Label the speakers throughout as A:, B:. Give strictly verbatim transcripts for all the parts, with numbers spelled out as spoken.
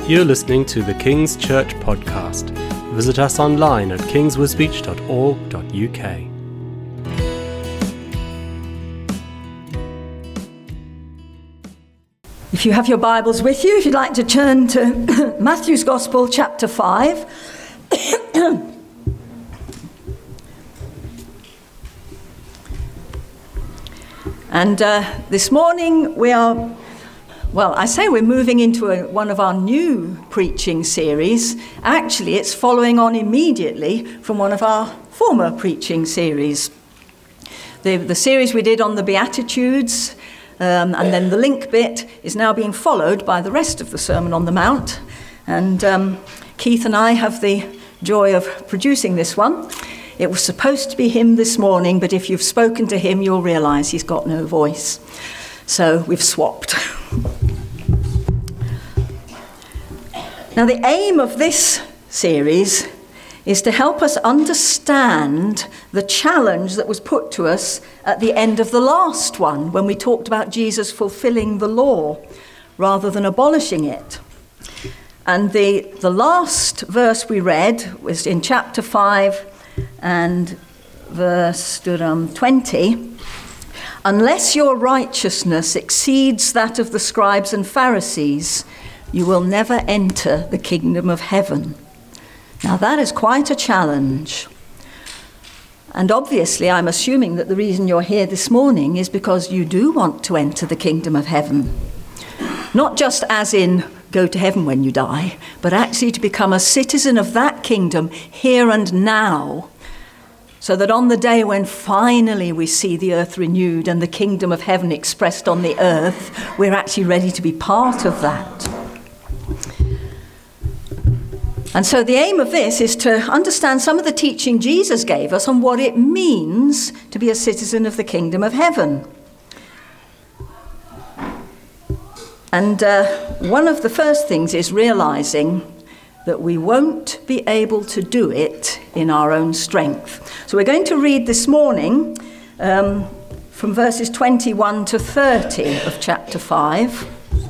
A: You're listening to the King's Church podcast. Visit us online at kingswisbeach dot org dot U K.
B: If you have your Bibles with you, if you'd like to turn to Matthew's Gospel, chapter five. And uh, this morning we are, well, I say we're moving into a, one of our new preaching series. Actually, it's following on immediately from one of our former preaching series. The, the series we did on the Beatitudes, um, and then the link bit is now being followed by the rest of the Sermon on the Mount. And um, Keith and I have the joy of producing this one. It was supposed to be him this morning, but if you've spoken to him, you'll realise he's got no voice. So we've swapped. Now, the aim of this series is to help us understand the challenge that was put to us at the end of the last one, when we talked about Jesus fulfilling the law rather than abolishing it. And the, the last verse we read was in chapter five and verse um, twenty. Unless your righteousness exceeds that of the scribes and Pharisees, you will never enter the kingdom of heaven. Now that is quite a challenge. And obviously I'm assuming that the reason you're here this morning is because you do want to enter the kingdom of heaven. Not just as in go to heaven when you die, but actually to become a citizen of that kingdom here and now, so that on the day when finally we see the earth renewed and the kingdom of heaven expressed on the earth, we're actually ready to be part of that. And so the aim of this is to understand some of the teaching Jesus gave us on what it means to be a citizen of the kingdom of heaven. And uh, one of the first things is realizing that we won't be able to do it in our own strength. So we're going to read this morning um, from verses twenty-one to thirty of chapter five.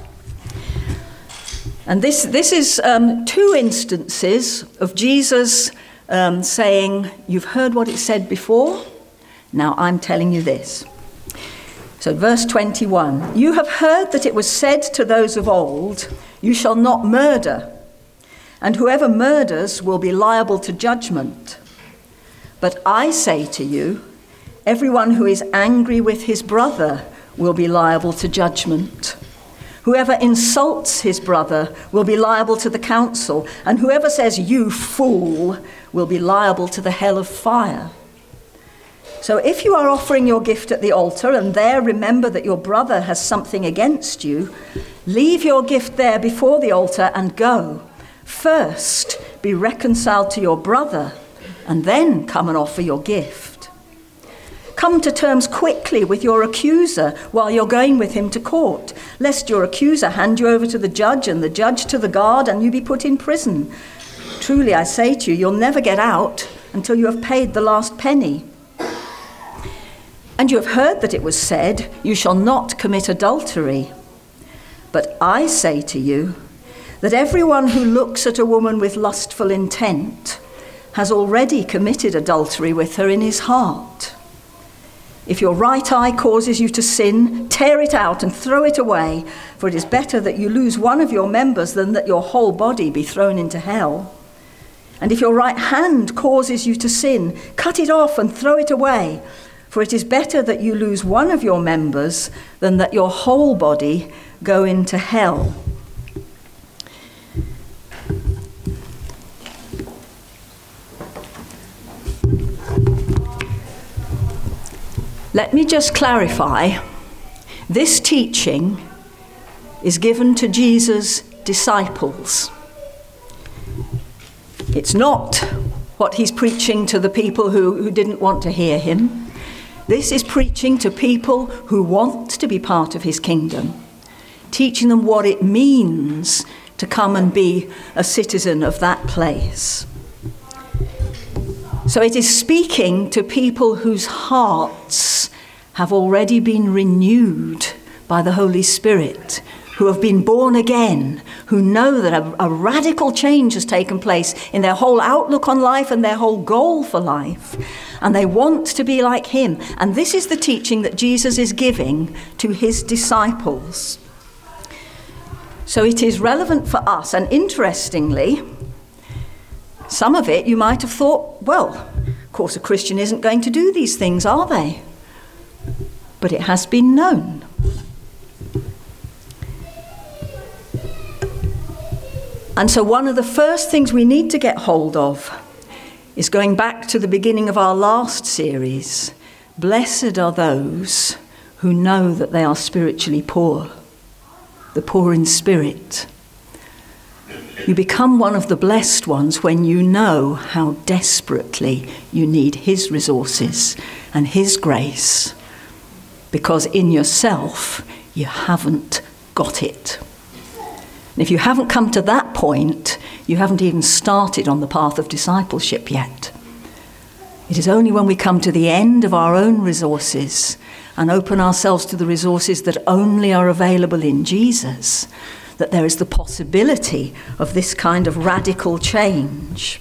B: And this, this is um, two instances of Jesus um, saying, you've heard what it said before, now I'm telling you this. So verse twenty-one, you have heard that it was said to those of old, you shall not murder, and whoever murders will be liable to judgment. But I say to you, everyone who is angry with his brother will be liable to judgment. Whoever insults his brother will be liable to the council, and whoever says, you fool, will be liable to the hell of fire. So if you are offering your gift at the altar and there remember that your brother has something against you, leave your gift there before the altar and go. First, be reconciled to your brother, and then come and offer your gift. Come to terms quickly with your accuser while you're going with him to court, lest your accuser hand you over to the judge and the judge to the guard and you be put in prison. Truly, I say to you, you'll never get out until you have paid the last penny. And you have heard that it was said, you shall not commit adultery. But I say to you that everyone who looks at a woman with lustful intent has already committed adultery with her in his heart. If your right eye causes you to sin, tear it out and throw it away, for it is better that you lose one of your members than that your whole body be thrown into hell. And if your right hand causes you to sin, cut it off and throw it away, for it is better that you lose one of your members than that your whole body go into hell. Let me just clarify, this teaching is given to Jesus' disciples. It's not what he's preaching to the people who, who didn't want to hear him. This is preaching to people who want to be part of his kingdom, teaching them what it means to come and be a citizen of that place. So it is speaking to people whose hearts have already been renewed by the Holy Spirit, who have been born again, who know that a, a radical change has taken place in their whole outlook on life and their whole goal for life. And they want to be like him. And this is the teaching that Jesus is giving to his disciples. So it is relevant for us. And interestingly, some of it you might have thought, well, of course a Christian isn't going to do these things, are they? But it has been known. And so one of the first things we need to get hold of is going back to the beginning of our last series. Blessed are those who know that they are spiritually poor, the poor in spirit. You become one of the blessed ones when you know how desperately you need his resources and his grace, because in yourself you haven't got it. And if you haven't come to that point, you haven't even started on the path of discipleship yet. It is only when we come to the end of our own resources and open ourselves to the resources that only are available in Jesus that there is the possibility of this kind of radical change.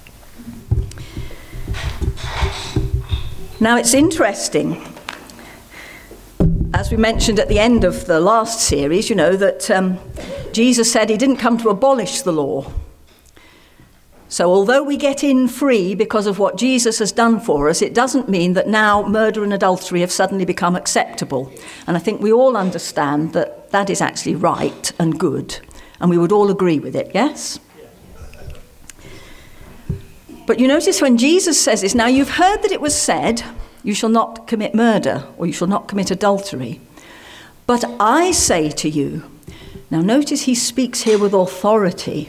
B: Now, it's interesting, as we mentioned at the end of the last series, you know, that um, Jesus said he didn't come to abolish the law. So although we get in free because of what Jesus has done for us, it doesn't mean that now murder and adultery have suddenly become acceptable. And I think we all understand that that is actually right and good. And we would all agree with it, yes? But you notice when Jesus says this, now you've heard that it was said, you shall not commit murder or you shall not commit adultery. But I say to you, now notice he speaks here with authority.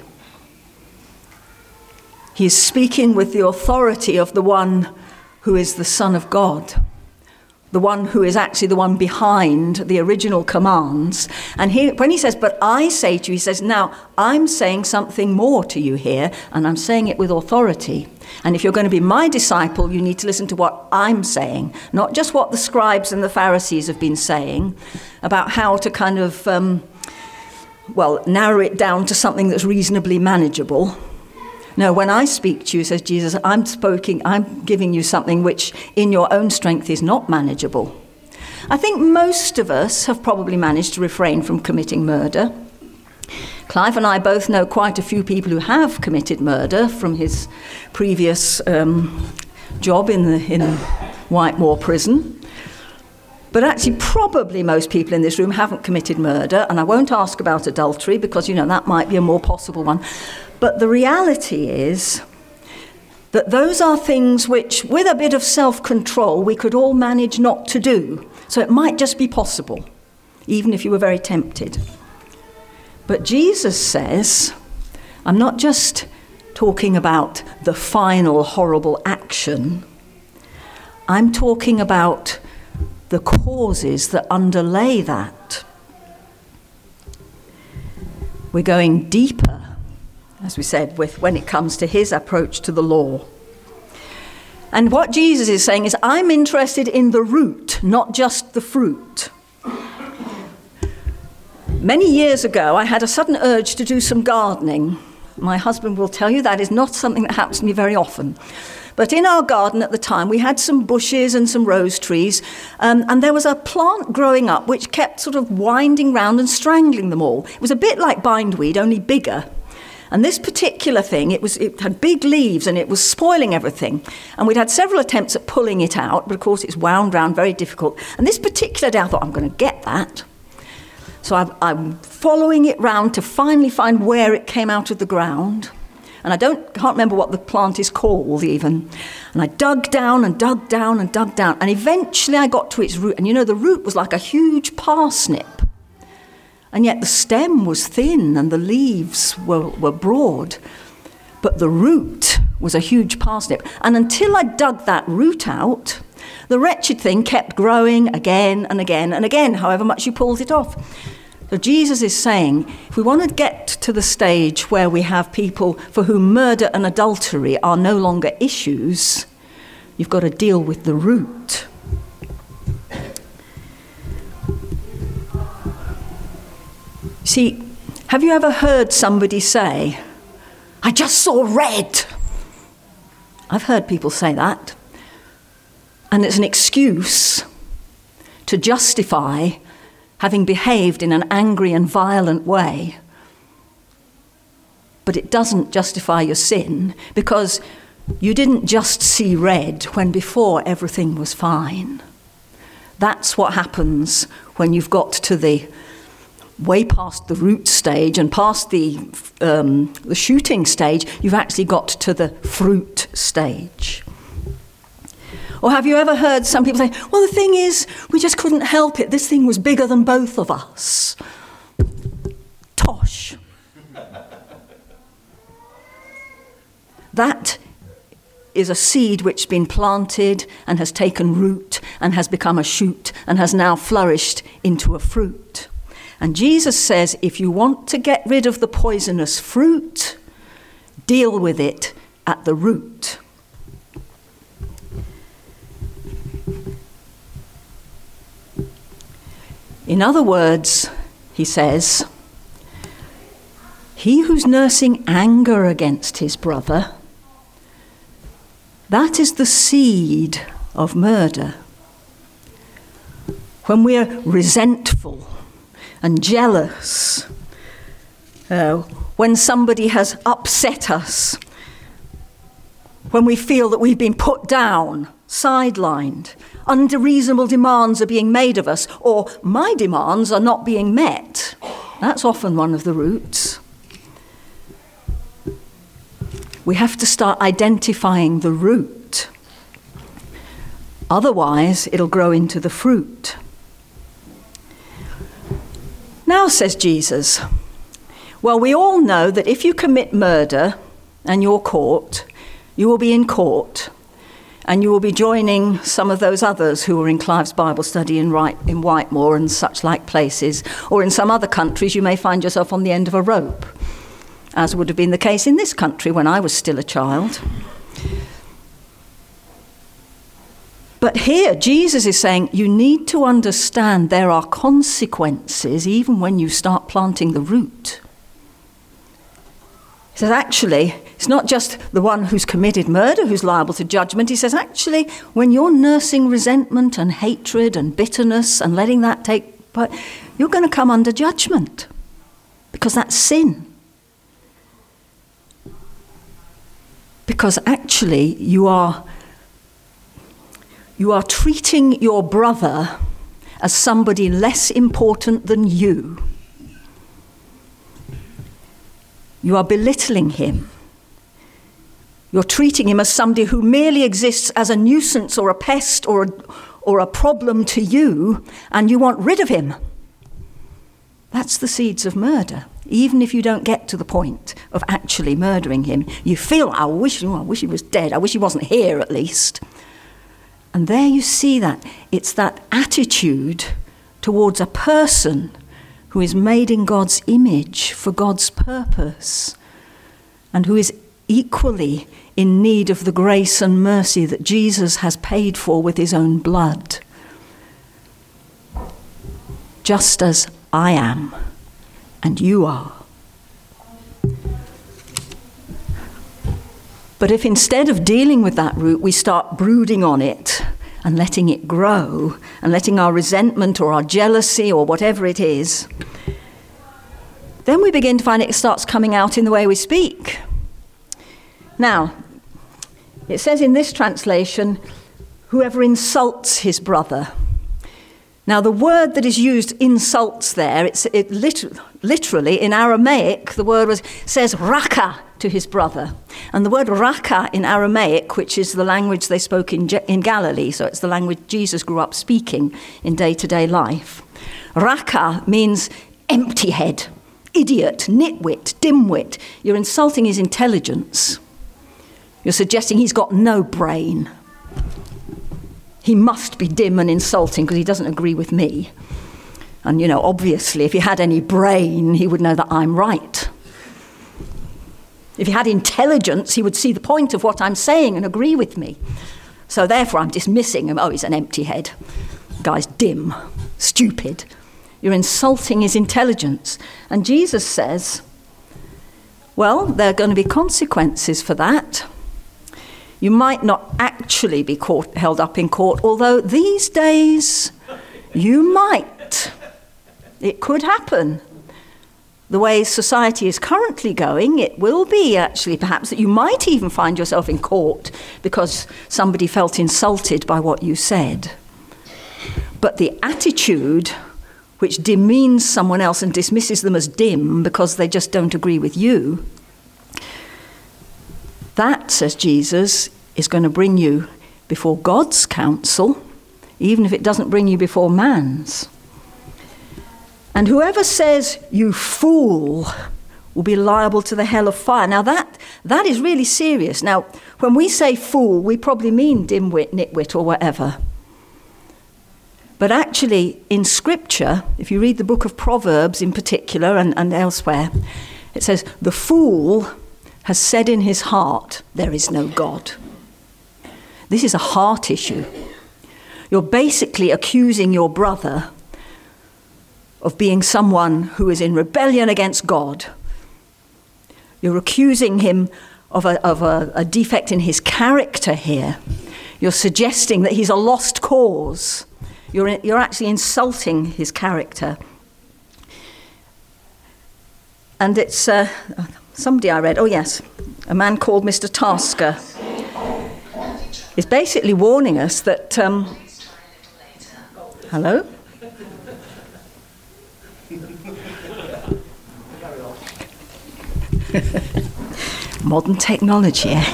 B: He is speaking with the authority of the one who is the Son of God, the one who is actually the one behind the original commands. And he, when he says, but I say to you, he says, now I'm saying something more to you here, and I'm saying it with authority. And if you're going to be my disciple, you need to listen to what I'm saying, not just what the scribes and the Pharisees have been saying about how to kind of, um, well, narrow it down to something that's reasonably manageable. No, when I speak to you, says Jesus, I'm speaking, I'm giving you something which in your own strength is not manageable. I think most of us have probably managed to refrain from committing murder. Clive and I both know quite a few people who have committed murder from his previous um, job in the in Whitemoor prison. But actually, probably most people in this room haven't committed murder, and I won't ask about adultery because, you know, that might be a more possible one. But the reality is that those are things which, with a bit of self-control, we could all manage not to do. So it might just be possible, even if you were very tempted. But Jesus says, I'm not just talking about the final horrible action. I'm talking about the causes that underlay that. We're going deeper, as we said, with when it comes to his approach to the law. And what Jesus is saying is, I'm interested in the root, not just the fruit. Many years ago, I had a sudden urge to do some gardening. My husband will tell you that is not something that happens to me very often. But in our garden at the time, we had some bushes and some rose trees, um, and there was a plant growing up which kept sort of winding round and strangling them all. It was a bit like bindweed, only bigger. And this particular thing, it was it had big leaves and it was spoiling everything. And we'd had several attempts at pulling it out, but of course it's wound round, very difficult. And this particular day I thought, I'm going to get that. So I'm, I'm following it round to finally find where it came out of the ground. And I don't can't remember what the plant is called even. And I dug down and dug down and dug down. And eventually I got to its root. And you know, the root was like a huge parsnip. And yet the stem was thin and the leaves were, were broad. But the root was a huge parsnip. And until I dug that root out, the wretched thing kept growing again and again and again, however much you pulled it off. So Jesus is saying, if we want to get to the stage where we have people for whom murder and adultery are no longer issues, you've got to deal with the root. You See, have you ever heard somebody say, I just saw red? I've heard people say that. And it's an excuse to justify having behaved in an angry and violent way. But it doesn't justify your sin, because you didn't just see red when before everything was fine. That's what happens when you've got to the way past the root stage and past the um, the shooting stage. You've actually got to the fruit stage. Or have you ever heard some people say, well, the thing is, we just couldn't help it. This thing was bigger than both of us. Tosh. That is a seed which has been planted and has taken root and has become a shoot and has now flourished into a fruit. And Jesus says, if you want to get rid of the poisonous fruit, deal with it at the root. In other words, he says, he who's nursing anger against his brother, that is the seed of murder. When we're resentful and jealous, uh, when somebody has upset us, when we feel that we've been put down, sidelined, unreasonable demands are being made of us, or my demands are not being met, that's often one of the roots. We have to start identifying the root. Otherwise, it'll grow into the fruit. Now, says Jesus, well, we all know that if you commit murder and you're caught, you will be in court, and you will be joining some of those others who were in Clive's Bible study in, right, in Whitemore and such like places, or in some other countries you may find yourself on the end of a rope, as would have been the case in this country when I was still a child. But here, Jesus is saying you need to understand there are consequences even when you start planting the root. He says, actually, it's not just the one who's committed murder who's liable to judgment. He says, actually, when you're nursing resentment and hatred and bitterness and letting that take part, you're going to come under judgment, because that's sin. Because actually, you are, you are treating your brother as somebody less important than you. You are belittling him. You're treating him as somebody who merely exists as a nuisance or a pest or a, or a problem to you, and you want rid of him. That's the seeds of murder. Even if you don't get to the point of actually murdering him, you feel, I wish, oh, I wish he was dead. I wish he wasn't here, at least. And there you see that. It's that attitude towards a person who is made in God's image for God's purpose, and who is equally in need of the grace and mercy that Jesus has paid for with his own blood. Just as I am, and you are. But if instead of dealing with that root, we start brooding on it and letting it grow, and letting our resentment or our jealousy or whatever it is, then we begin to find it starts coming out in the way we speak. Now, it says in this translation, whoever insults his brother. Now, the word that is used, insults, there, it's it lit- literally in Aramaic, the word was says raka to his brother. And the word raka in Aramaic, which is the language they spoke in, in Galilee, so it's the language Jesus grew up speaking in day-to-day life. Raka means empty head, idiot, nitwit, dimwit. You're insulting his intelligence. You're suggesting he's got no brain. He must be dim and insulting because he doesn't agree with me. And, you know, obviously, if he had any brain, he would know that I'm right. If he had intelligence, he would see the point of what I'm saying and agree with me. So therefore, I'm dismissing him. Oh, he's an empty head. The guy's dim, stupid. You're insulting his intelligence. And Jesus says, well, there are going to be consequences for that. You might not actually be caught, held up in court, although these days you might. It could happen. The way society is currently going, it will be actually perhaps that you might even find yourself in court because somebody felt insulted by what you said. But the attitude which demeans someone else and dismisses them as dim because they just don't agree with you, that, says Jesus, is going to bring you before God's counsel, even if it doesn't bring you before man's. And whoever says, you fool, will be liable to the hell of fire. Now that that is really serious. Now, when we say fool, we probably mean dimwit, nitwit, or whatever. But actually, in Scripture, if you read the book of Proverbs in particular and, and elsewhere, it says, the fool has said in his heart, there is no God. This is a heart issue. You're basically accusing your brother of being someone who is in rebellion against God. You're accusing him of a, of a, a defect in his character here. You're suggesting that he's a lost cause. You're, you're actually insulting his character. And it's uh, somebody I read, oh yes, a man called Mister Tasker is basically warning us that, um, hello? Modern technology, eh?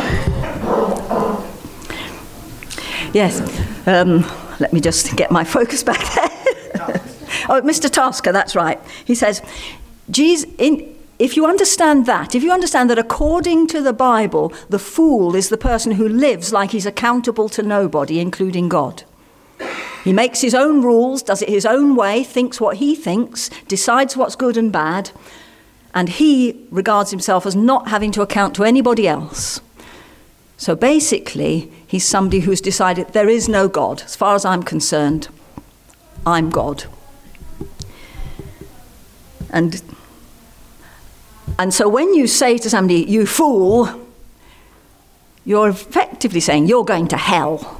B: Yes, um, let me just get my focus back there. Oh, Mister Tasker, that's right. He says, Jesus, in, if you understand that, if you understand that according to the Bible, the fool is the person who lives like he's accountable to nobody, including God. He makes his own rules, does it his own way, thinks what he thinks, decides what's good and bad, and he regards himself as not having to account to anybody else. So basically, he's somebody who's decided there is no God. As far as I'm concerned, I'm God. And, and so when you say to somebody, you fool, you're effectively saying, you're going to hell.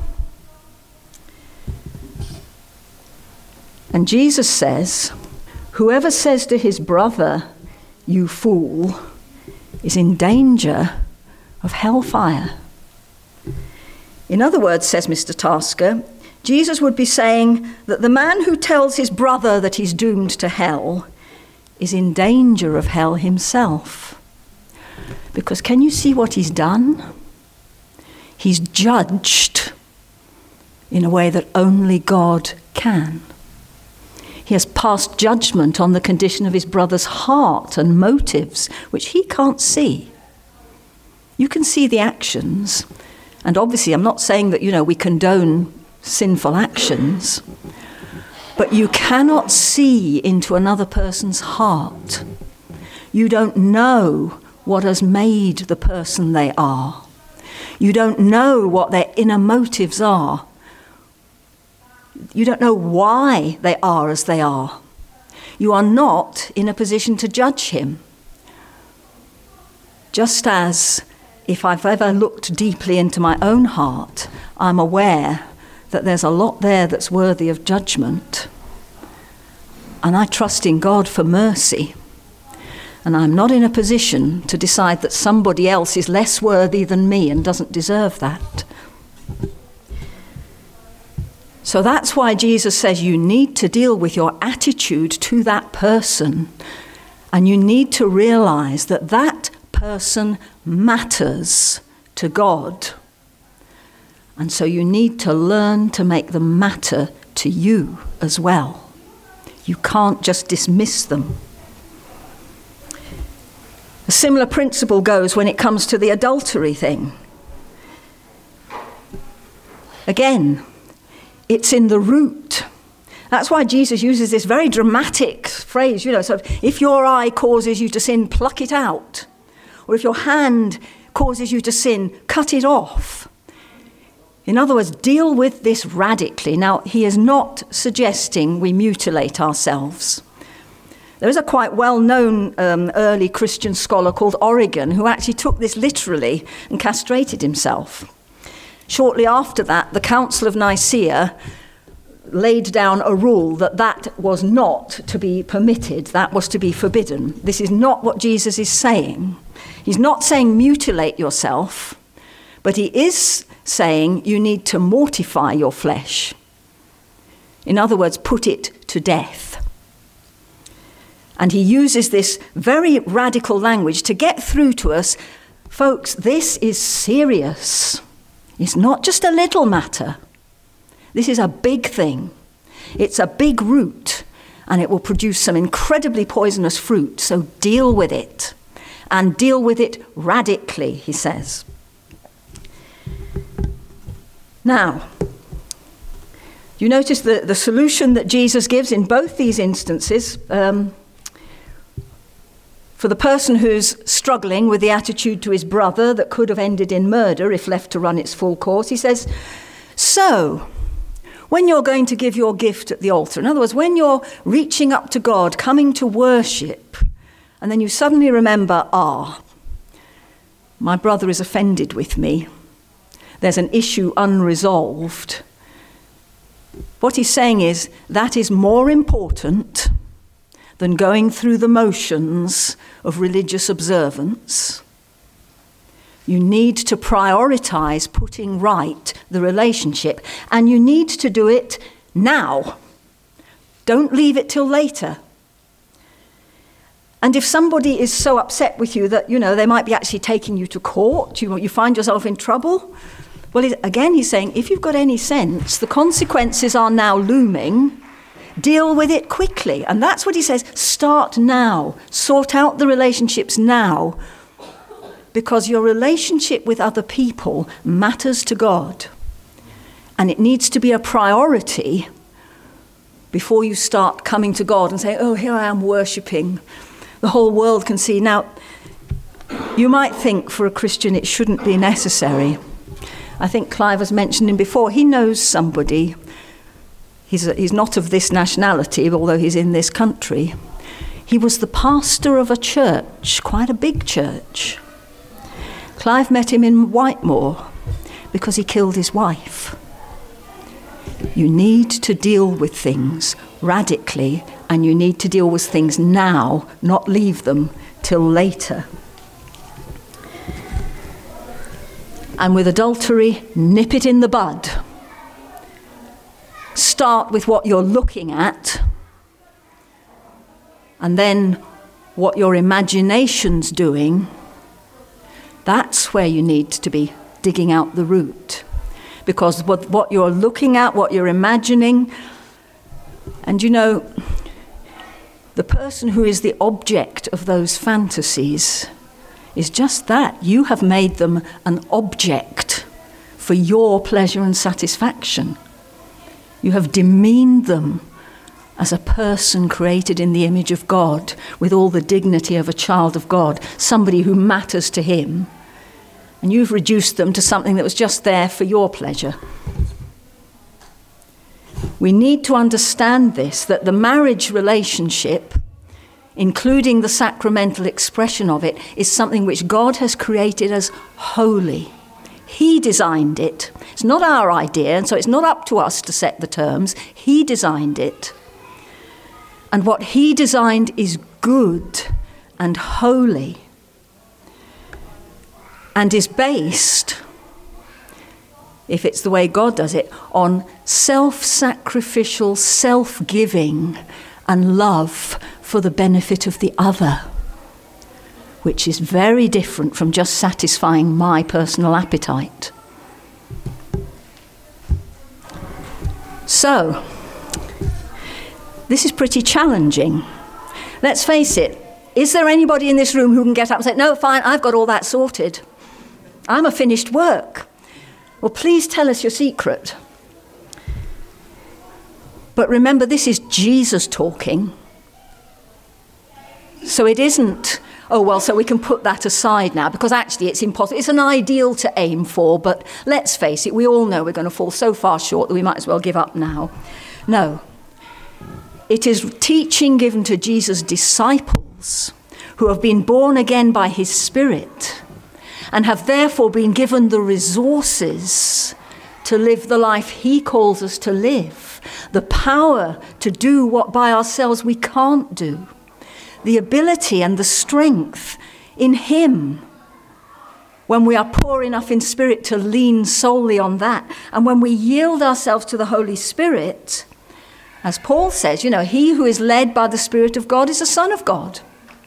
B: And Jesus says, whoever says to his brother, you fool, is in danger of hellfire. In other words, says Mister Tasker, Jesus would be saying that the man who tells his brother that he's doomed to hell is in danger of hell himself. Because can you see what he's done? He's judged in a way that only God can. He has passed judgment on the condition of his brother's heart and motives, which he can't see. You can see the actions, and obviously I'm not saying that, you know, we condone sinful actions, but you cannot see into another person's heart. You don't know what has made the person they are. You don't know what their inner motives are. You don't know why they are as they are. You are not in a position to judge him. Just as if I've ever looked deeply into my own heart, I'm aware that there's a lot there that's worthy of judgment. And I trust in God for mercy. And I'm not in a position to decide that somebody else is less worthy than me and doesn't deserve that. So that's why Jesus says you need to deal with your attitude to that person, and you need to realize that that person matters to God. And so you need to learn to make them matter to you as well. You can't just dismiss them. A similar principle goes when it comes to the adultery thing. Again, it's in the root. That's why Jesus uses this very dramatic phrase, you know, so if your eye causes you to sin, pluck it out. Or if your hand causes you to sin, cut it off. In other words, deal with this radically. Now, he is not suggesting we mutilate ourselves. There is a quite well-known um, early Christian scholar called Origen who actually took this literally and castrated himself. Shortly after that, the Council of Nicaea laid down a rule that that was not to be permitted, that was to be forbidden. This is not what Jesus is saying. He's not saying mutilate yourself, but he is saying you need to mortify your flesh. In other words, put it to death. And he uses this very radical language to get through to us, folks, this is serious. It's not just a little matter. This is a big thing. It's a big root, and it will produce some incredibly poisonous fruit. So deal with it, and deal with it radically, he says. Now, you notice the, the solution that Jesus gives in both these instances. Um, for the person who's struggling with the attitude to his brother that could have ended in murder if left to run its full course, he says, so, when you're going to give your gift at the altar, in other words, when you're reaching up to God, coming to worship, and then you suddenly remember, ah, my brother is offended with me. There's an issue unresolved. What he's saying is that is more important than going through the motions of religious observance. You need to prioritize putting right the relationship, and you need to do it now. Don't leave it till later. And if somebody is so upset with you that, you know, they might be actually taking you to court, you, you find yourself in trouble, well, again, he's saying, if you've got any sense, the consequences are now looming. Deal with it quickly. And that's what he says. Start now. Sort out the relationships now. Because your relationship with other people matters to God. And it needs to be a priority before you start coming to God and say, oh, here I am worshipping. The whole world can see. Now, you might think for a Christian it shouldn't be necessary. I think Clive has mentioned him before. He knows somebody. He's, a, he's not of this nationality, although he's in this country. He was the pastor of a church, quite a big church. Clive met him in Whitemore because he killed his wife. You need to deal with things radically, and you need to deal with things now, not leave them till later. And with adultery, nip it in the bud. Start with what you're looking at, and then what your imagination's doing. That's where you need to be digging out the root. Because what, what you're looking at, what you're imagining, and you know, the person who is the object of those fantasies is just that. You have made them an object for your pleasure and satisfaction. You have demeaned them as a person created in the image of God, with all the dignity of a child of God, somebody who matters to him. And you've reduced them to something that was just there for your pleasure. We need to understand this, that the marriage relationship, including the sacramental expression of it, is something which God has created as holy. He designed it. It's not our idea, and so it's not up to us to set the terms. He designed it. And what he designed is good and holy, and is based, if it's the way God does it, on self-sacrificial, self-giving and love for the benefit of the other, which is very different from just satisfying my personal appetite. So, this is pretty challenging. Let's face it, is there anybody in this room who can get up and say, no, fine, I've got all that sorted. I'm a finished work. Well, please tell us your secret. But remember, this is Jesus talking. So it isn't, oh, well, so we can put that aside now, because actually it's impossible. It's an ideal to aim for, but let's face it, we all know we're going to fall so far short that we might as well give up now. No. It is teaching given to Jesus' disciples who have been born again by his Spirit and have therefore been given the resources to live the life he calls us to live, the power to do what by ourselves we can't do, the ability and the strength in him when we are poor enough in spirit to lean solely on that. And when we yield ourselves to the Holy Spirit, as Paul says, you know, he who is led by the Spirit of God is a son of God.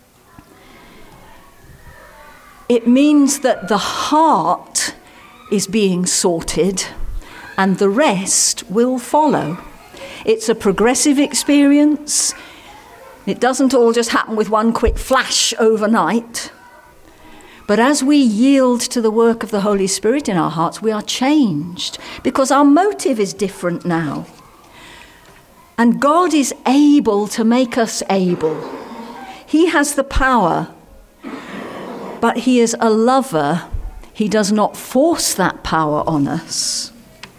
B: It means that the heart is being sorted and the rest will follow. It's a progressive experience. It doesn't all just happen with one quick flash overnight. But as we yield to the work of the Holy Spirit in our hearts, we are changed because our motive is different now. And God is able to make us able. He has the power, but he is a lover. He does not force that power on us.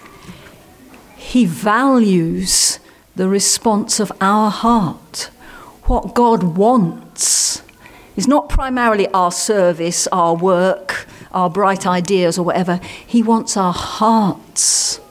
B: He values the response of our heart. What God wants is not primarily our service, our work, our bright ideas or whatever. He wants our hearts.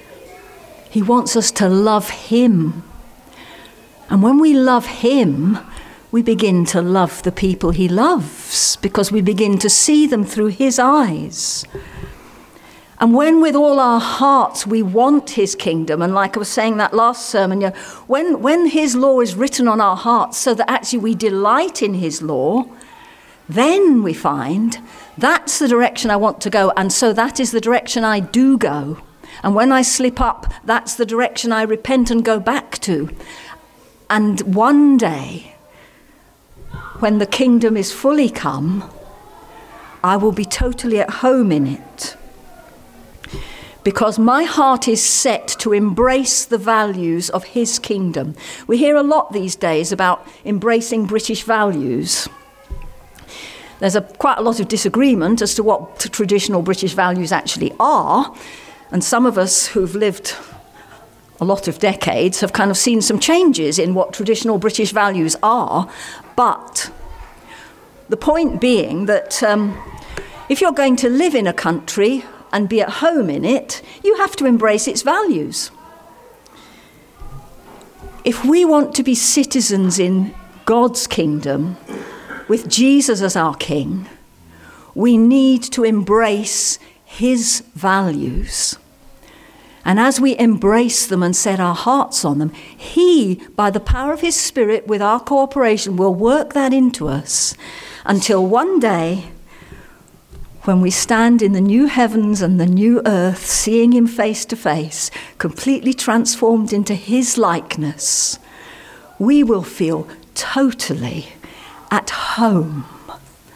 B: He wants us to love him. And when we love him, we begin to love the people he loves because we begin to see them through his eyes. And when with all our hearts we want his kingdom, and like I was saying that last sermon, you know, when, when his law is written on our hearts so that actually we delight in his law, then we find that's the direction I want to go, and so that is the direction I do go. And when I slip up, that's the direction I repent and go back to. And one day, when the kingdom is fully come, I will be totally at home in it. Because my heart is set to embrace the values of his kingdom. We hear a lot these days about embracing British values. There's a, quite a lot of disagreement as to what t- traditional British values actually are. And some of us who've lived a lot of decades have kind of seen some changes in what traditional British values are. But the point being that um, if you're going to live in a country and be at home in it, you have to embrace its values. If we want to be citizens in God's kingdom, with Jesus as our King, we need to embrace his values. And as we embrace them and set our hearts on them, he, by the power of his Spirit, with our cooperation, will work that into us until one day, when we stand in the new heavens and the new earth, seeing him face to face, completely transformed into his likeness, we will feel totally at home.